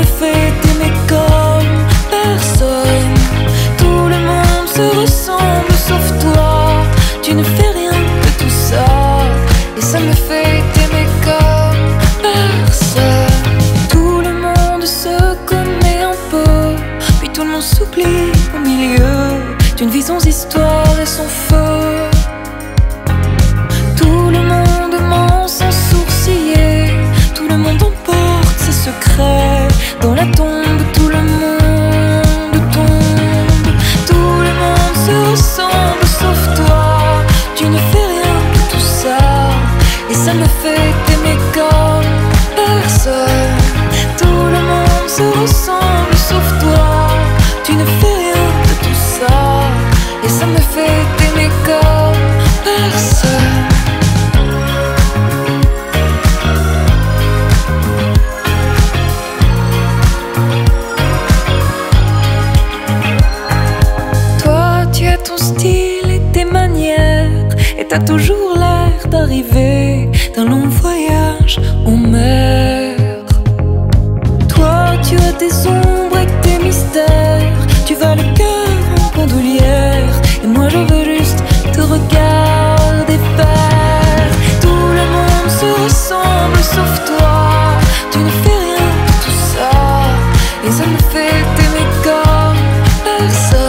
fait t'aimer comme personne. Tout le monde se ressemble sauf toi. Tu ne fais rien de tout ça, et ça me fait t'aimer comme personne. Tout le monde se connaît un peu, puis tout le monde s'oublie au milieu d'une vie sans histoire et sans feu. Tout le monde ment sans sourciller, tout le monde emporte ses secrets. Dans la tombe, tout le monde tombe. Tout le monde se ressemble sauf toi. Tu ne fais rien de tout ça, et ça me fait t'aimer comme personne. Tout le monde se ressemble sauf toi. Tu ne fais rien de tout ça, et ça me fait t'aimer comme personne. Toi, tu as ton style et tes manières, et t'as toujours l'air d'arriver d'un long voyage en mer. Toi, tu as tes ombres et tes mystères, tu vas le cœur en bandoulière, et moi je veux juste te regarder faire. Tout le monde se ressemble sauf toi. Tu ne fais rien de tout ça, et ça me fait t'aimer comme personne.